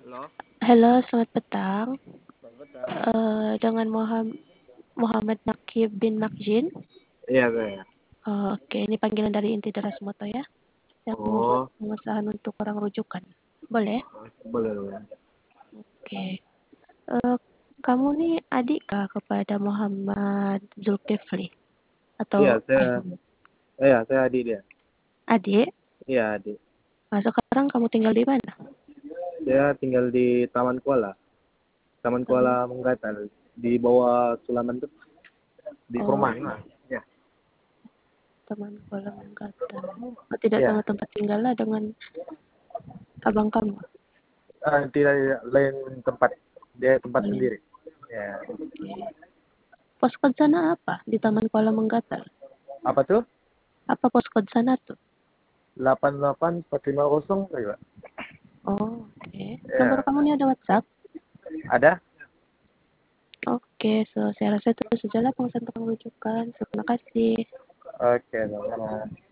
Halo, Halo, selamat petang. selamat petang. Dengan Muhammad Nakib bin Makjin. Iya, saya. Oke, ini panggilan dari inti Darasmoto ya. Yang membuat Oh, pengusahaan untuk orang rujukan. Boleh? boleh, boleh. Oke. Eh, Kamu nih adik kah kepada Muhammad Zulkifli atau Iya, ayah? saya adik dia. Adik? Iya, adik. Nah, sekarang kamu tinggal di mana? Dia tinggal di Taman Kuala, Taman Kuala Taman. Menggatal, di bawah Sulaman tuh, di Oh, perumahan lah. Ya, teman kolam angkatan. Oh, tidak sama ya. tempat tinggal lah dengan abang kamu. Tidak lain tempat, dia tempat Boleh. sendiri. Ya. Oke. Pos kod sana apa? Di Taman Kuala Menggatal. Apa tuh? Apa pos kod sana tuh? 88450 kali, Pak. Oh, oke. Nomor Ya, kamu ini ada WhatsApp? ada? Oke, so saya rasa itu sajalah pengusaha rujukan. Terima kasih. Oke, sama.